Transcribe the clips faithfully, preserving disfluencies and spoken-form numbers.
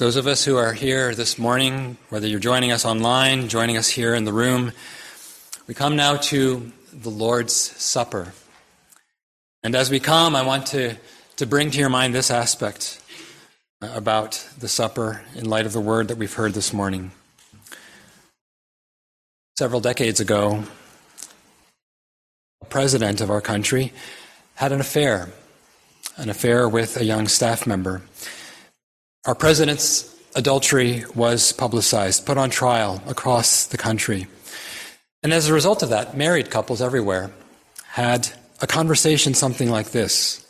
Those of us who are here this morning, whether you're joining us online, joining us here in the room, we come now to the Lord's Supper. And as we come, I want to, to bring to your mind this aspect about the supper in light of the word that we've heard this morning. Several decades ago, a president of our country had an affair, an affair with a young staff member. Our president's adultery was publicized, put on trial across the country. And as a result of that, married couples everywhere had a conversation something like this.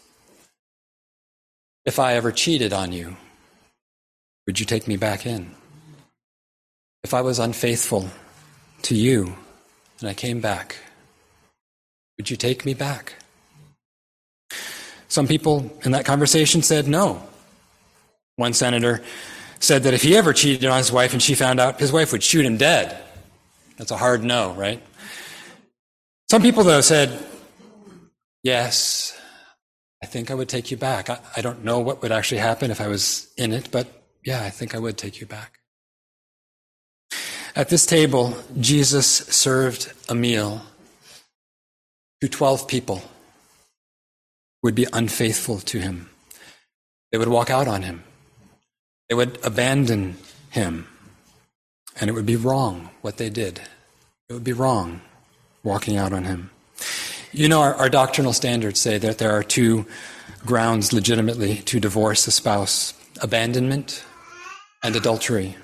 If I ever cheated on you, would you take me back in? If I was unfaithful to you and I came back, would you take me back? Some people in that conversation said no. One senator said that if he ever cheated on his wife and she found out, his wife would shoot him dead. That's a hard no, right? Some people, though, said, yes, I think I would take you back. I, I don't know what would actually happen if I was in it, but yeah, I think I would take you back. At this table, Jesus served a meal to twelve people who would be unfaithful to him. They would walk out on him. They would abandon him. And it would be wrong what they did. It would be wrong walking out on him. You know, our, our doctrinal standards say that there are two grounds legitimately to divorce a spouse: abandonment and adultery.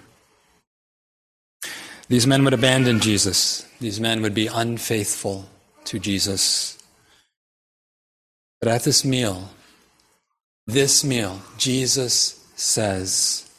These men would abandon Jesus. These men would be unfaithful to Jesus. But at this meal, this meal, Jesus says,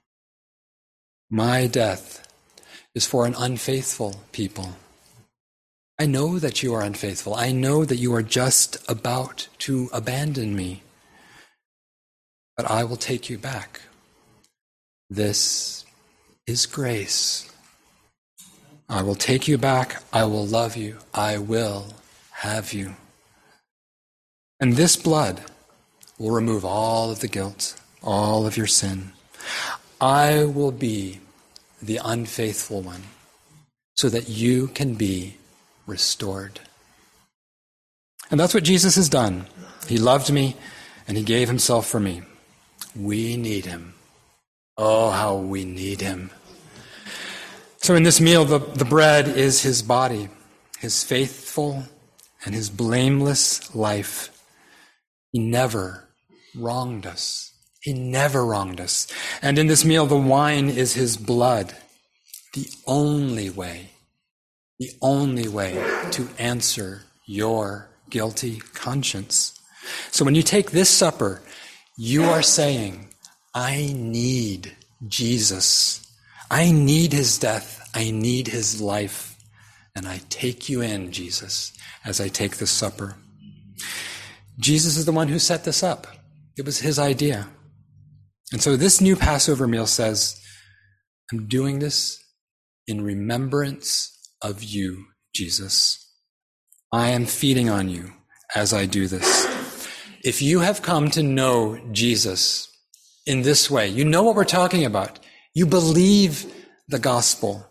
my death is for an unfaithful people. I know that you are unfaithful. I know that you are just about to abandon me. But I will take you back. This is grace. I will take you back. I will love you. I will have you. And this blood will remove all of the guilt, all of your sin. I will be the unfaithful one so that you can be restored. And that's what Jesus has done. He loved me and he gave himself for me. We need him. Oh, how we need him. So in this meal, the, the bread is his body, his faithful and his blameless life. He never wronged us. He never wronged us. And in this meal, the wine is his blood. The only way, the only way to answer your guilty conscience. So when you take this supper, you are saying, I need Jesus. I need his death. I need his life. And I take you in, Jesus, as I take this supper. Jesus is the one who set this up. It was his idea. And so this new Passover meal says, I'm doing this in remembrance of you, Jesus. I am feeding on you as I do this. If you have come to know Jesus in this way, you know what we're talking about, you believe the gospel,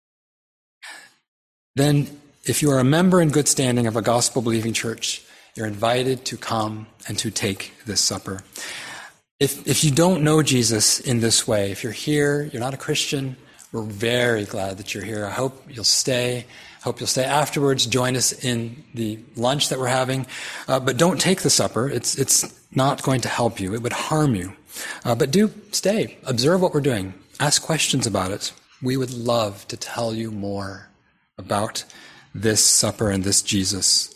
then if you are a member in good standing of a gospel-believing church, you're invited to come and to take this supper. If if you don't know Jesus in this way, if you're here, you're not a Christian, we're very glad that you're here. I hope you'll stay. I hope you'll stay afterwards. Join us in the lunch that we're having. Uh, but don't take the supper. It's it's not going to help you. It would harm you. Uh, but do stay. Observe what we're doing. Ask questions about it. We would love to tell you more about this supper and this Jesus.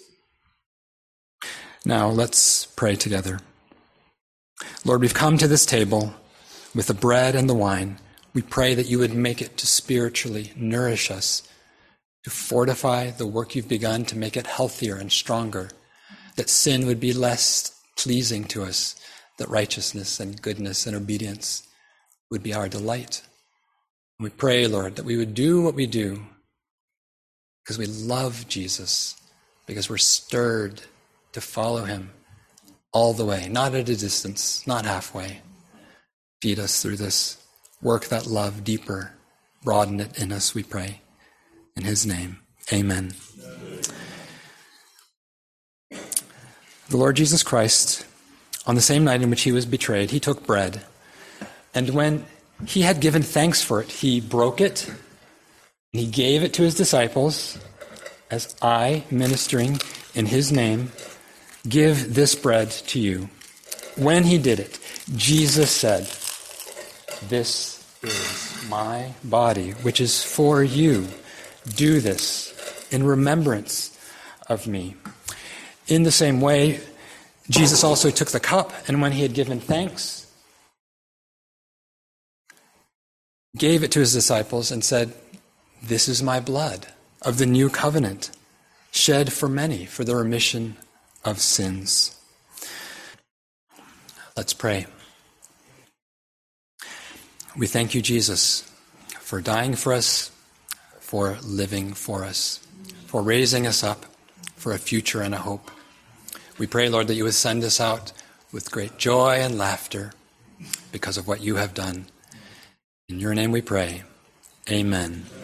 Now, let's pray together. Lord, we've come to this table with the bread and the wine. We pray that you would make it to spiritually nourish us, to fortify the work you've begun, to make it healthier and stronger, that sin would be less pleasing to us, that righteousness and goodness and obedience would be our delight. And we pray, Lord, that we would do what we do because we love Jesus, because we're stirred to follow him all the way, not at a distance, not halfway. Feed us through this. Work that love deeper. Broaden it in us, we pray. In his name, amen. The Lord Jesus Christ, on the same night in which he was betrayed, he took bread. And when he had given thanks for it, he broke it, and he gave it to his disciples, as I, ministering in his name, give this bread to you. When he did it, Jesus said, "This is my body, which is for you. Do this in remembrance of me." In the same way, Jesus also took the cup, and when he had given thanks, gave it to his disciples and said, "This is my blood of the new covenant, shed for many for the remission of sins." Let's pray. We thank you, Jesus, for dying for us, for living for us, for raising us up for a future and a hope. We pray, Lord, that you would send us out with great joy and laughter because of what you have done. In your name we pray. Amen.